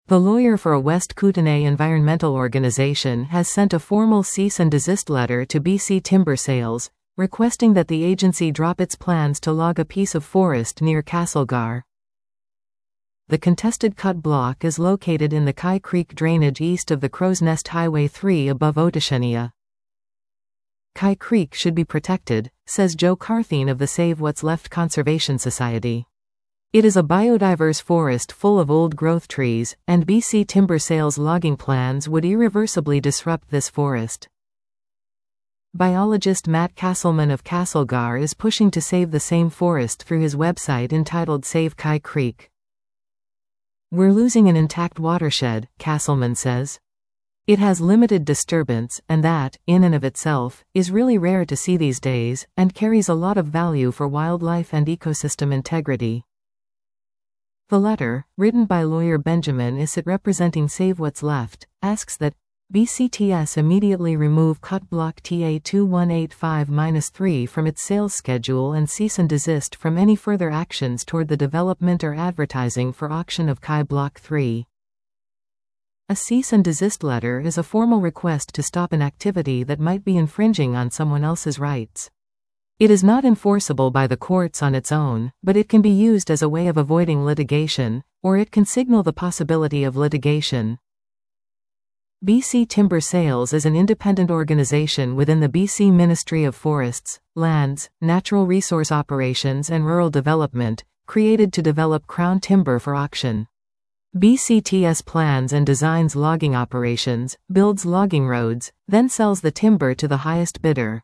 The lawyer for a West Kootenay environmental organization has sent a formal cease and desist letter to BC Timber Sales, requesting that the agency drop its plans to log a piece of forest near Castlegar. The contested cut block is located in the Kai Creek drainage east of the Crow's Nest Highway 3 above Otishania. Kai Creek should be protected, says Joe Carthene of the Save What's Left Conservation Society. It is a biodiverse forest full of old-growth trees, and BC Timber Sales logging plans would irreversibly disrupt this forest. Biologist Matt Castleman of Castlegar is pushing to save the same forest through his website entitled Save Kai Creek. "We're losing an intact watershed," Castleman says. "It has limited disturbance, and that, in and of itself, is really rare to see these days, and carries a lot of value for wildlife and ecosystem integrity." The letter, written by lawyer Benjamin Issett representing Save What's Left, asks that BCTS immediately remove cut block TA2185-3 from its sales schedule and cease and desist from any further actions toward the development or advertising for auction of Kai Block 3. A cease and desist letter is a formal request to stop an activity that might be infringing on someone else's rights. It is not enforceable by the courts on its own, but it can be used as a way of avoiding litigation, or it can signal the possibility of litigation. BC Timber Sales is an independent organization within the BC Ministry of Forests, Lands, Natural Resource Operations and Rural Development, created to develop crown timber for auction. BCTS plans and designs logging operations, builds logging roads, then sells the timber to the highest bidder.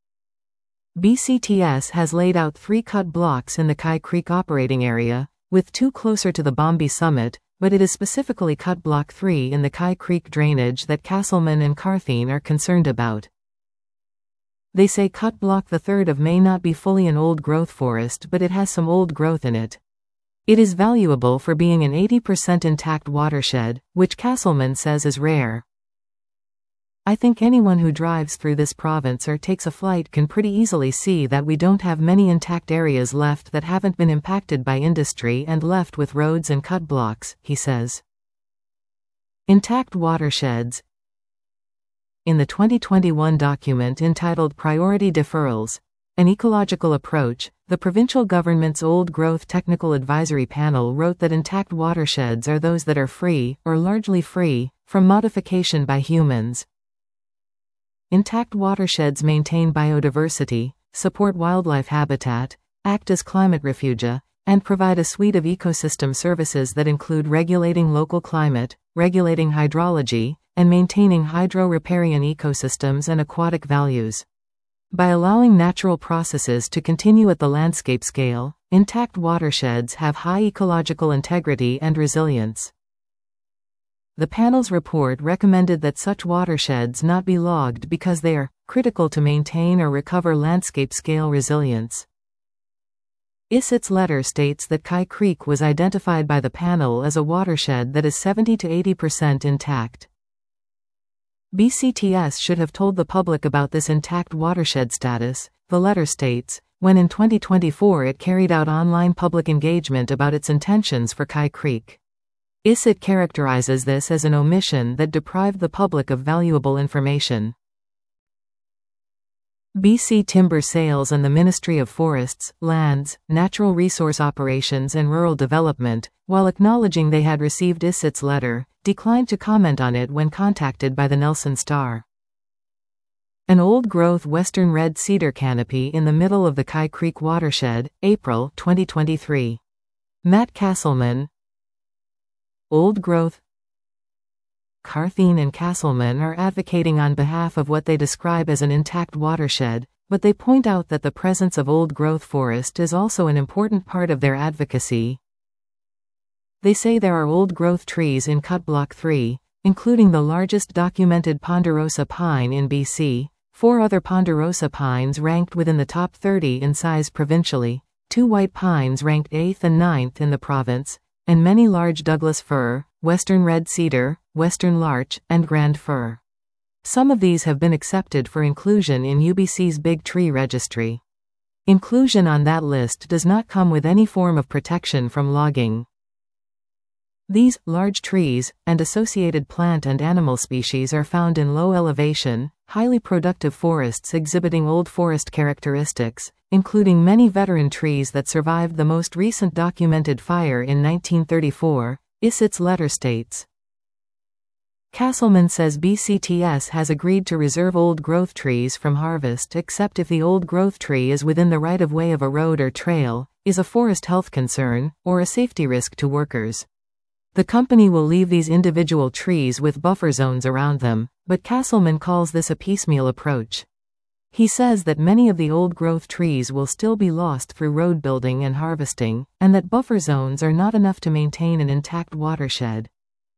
BCTS has laid out 3 cut blocks in the Kai Creek operating area, with 2 closer to the Bombi Summit, but it is specifically cut block 3 in the Kai Creek drainage that Castleman and Carthene are concerned about. They say cut block the third of may not be fully an old-growth forest, but it has some old growth in it. It is valuable for being an 80% intact watershed, which Castleman says is rare. "I think anyone who drives through this province or takes a flight can pretty easily see that we don't have many intact areas left that haven't been impacted by industry and left with roads and cut blocks," he says. Intact watersheds. In the 2021 document entitled Priority Deferrals, An Ecological Approach, the provincial government's Old Growth Technical Advisory Panel wrote that intact watersheds are those that are free, or largely free, from modification by humans. Intact watersheds maintain biodiversity, support wildlife habitat, act as climate refugia, and provide a suite of ecosystem services that include regulating local climate, regulating hydrology, and maintaining hydro-riparian ecosystems and aquatic values. By allowing natural processes to continue at the landscape scale, intact watersheds have high ecological integrity and resilience. The panel's report recommended that such watersheds not be logged because they are critical to maintain or recover landscape-scale resilience. Issett's letter states that Kai Creek was identified by the panel as a watershed that is 70 to 80% intact. BCTS should have told the public about this intact watershed status, the letter states, when in 2024 it carried out online public engagement about its intentions for Kai Creek. Issett characterizes this as an omission that deprived the public of valuable information. BC Timber Sales and the Ministry of Forests, Lands, Natural Resource Operations and Rural Development, while acknowledging they had received Issett's letter, declined to comment on it when contacted by the Nelson Star. An old-growth western red cedar canopy in the middle of the Kai Creek watershed, April 2023. Matt Castleman. Old growth. Carthene and Castleman are advocating on behalf of what they describe as an intact watershed, but they point out that the presence of old-growth forest is also an important part of their advocacy. They say there are old-growth trees in Cut Block 3, including the largest documented ponderosa pine in BC, 4 other ponderosa pines ranked within the top 30 in size provincially, 2 white pines ranked 8th and 9th in the province, and many large Douglas fir, western red cedar, western larch, and grand fir. Some of these have been accepted for inclusion in UBC's Big Tree Registry. Inclusion on that list does not come with any form of protection from logging. These large trees and associated plant and animal species are found in low elevation, highly productive forests exhibiting old forest characteristics, including many veteran trees that survived the most recent documented fire in 1934, its letter states. Castleman says BCTS has agreed to reserve old-growth trees from harvest except if the old-growth tree is within the right-of-way of a road or trail, is a forest health concern, or a safety risk to workers. The company will leave these individual trees with buffer zones around them, but Castleman calls this a piecemeal approach. He says that many of the old-growth trees will still be lost through road building and harvesting, and that buffer zones are not enough to maintain an intact watershed.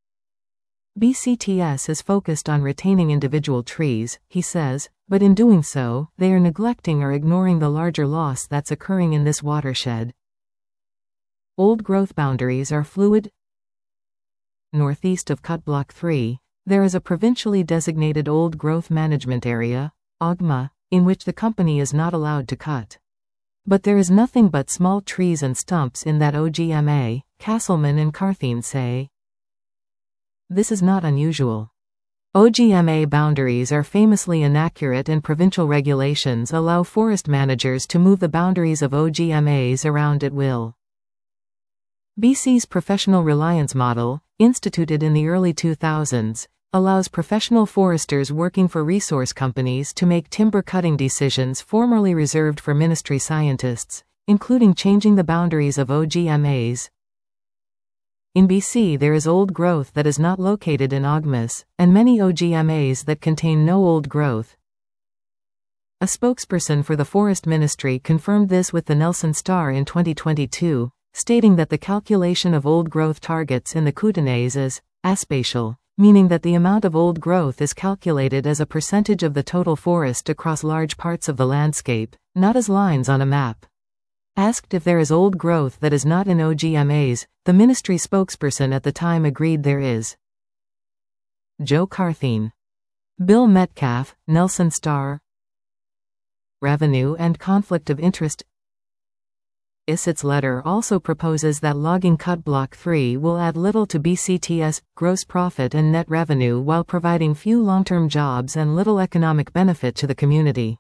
BCTS is focused on retaining individual trees, he says, but in doing so, they are neglecting or ignoring the larger loss that's occurring in this watershed. Old-growth boundaries are fluid. Northeast of Cut Block 3, there is a provincially designated Old Growth Management Area, OGMA, in which the company is not allowed to cut. But there is nothing but small trees and stumps in that OGMA, Castleman and Cartheen say. This is not unusual. OGMA boundaries are famously inaccurate and provincial regulations allow forest managers to move the boundaries of OGMAs around at will. BC's professional reliance model, instituted in the early 2000s, allows professional foresters working for resource companies to make timber cutting decisions formerly reserved for ministry scientists, including changing the boundaries of OGMAs. In BC there is old growth that is not located in OGMAs, and many OGMAs that contain no old growth. A spokesperson for the Forest Ministry confirmed this with the Nelson Star in 2022, stating that the calculation of old growth targets in the Kootenays is aspatial, meaning that the amount of old growth is calculated as a percentage of the total forest across large parts of the landscape, not as lines on a map. Asked if there is old growth that is not in OGMAs, the ministry spokesperson at the time agreed there is. Joe Cartheen. Bill Metcalf, Nelson Star. Revenue and conflict of interest. Its letter also proposes that logging Cut Block 3 will add little to BCTS gross profit and net revenue while providing few long-term jobs and little economic benefit to the community.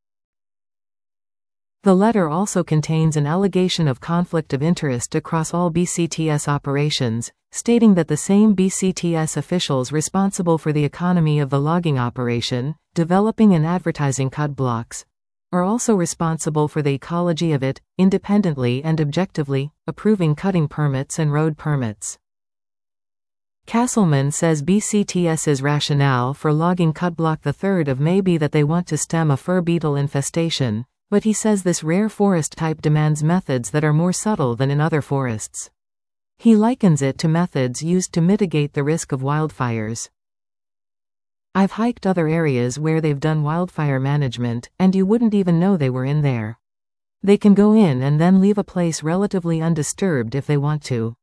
The letter also contains an allegation of conflict of interest across all BCTS operations, stating that the same BCTS officials responsible for the economy of the logging operation, developing and advertising cut blocks, are also responsible for the ecology of it, independently and objectively, approving cutting permits and road permits. Castleman says BCTS's rationale for logging Cut Block 3 may be that they want to stem a fur beetle infestation, but he says this rare forest type demands methods that are more subtle than in other forests. He likens it to methods used to mitigate the risk of wildfires. I've hiked other areas where they've done wildfire management, and you wouldn't even know they were in there. They can go in and then leave a place relatively undisturbed if they want to.